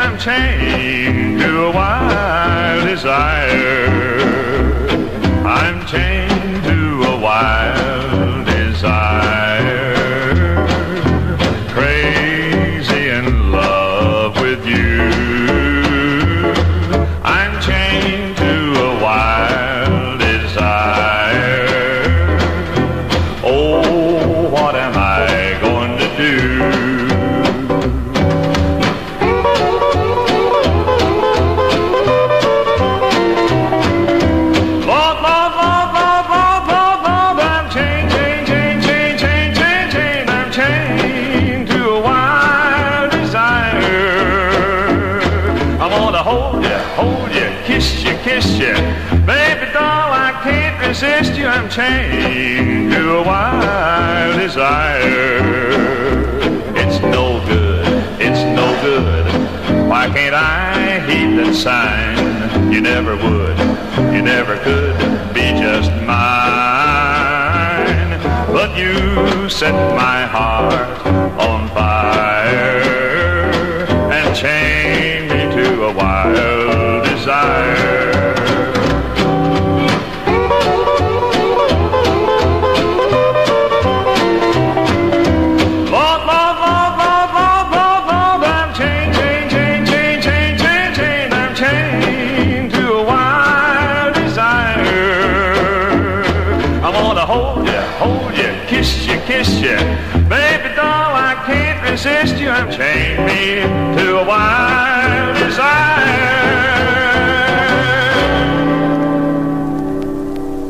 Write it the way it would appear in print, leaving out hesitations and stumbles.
I'm chained to a wild desire. I'm chained to a wild desire. Crazy in love with you. I'm chained to a wild desire. Oh, what am I going to do? Lord, Lord, Lord, Lord, Lord, Lord, Lord, I'm chained, chained, chained, chained, chained, chained, chained. I'm chained to a wild desire. I want to hold you, kiss you. Baby doll, I can't resist you. I'm chained to a wild desire. It's no good. Why can't I heed that sign? You never would, you never could be just mine. But you set my heart on fire and chained me to a wild desire. Lord, Lord, Lord, Lord, Lord, Lord, Lord, I'm chained, chained, chained, chained, chained, chained, chained. I'm chained to a wild desire. I want to hold you, kiss you. Baby doll, I can't resist you. I'm chained me to a wild desire.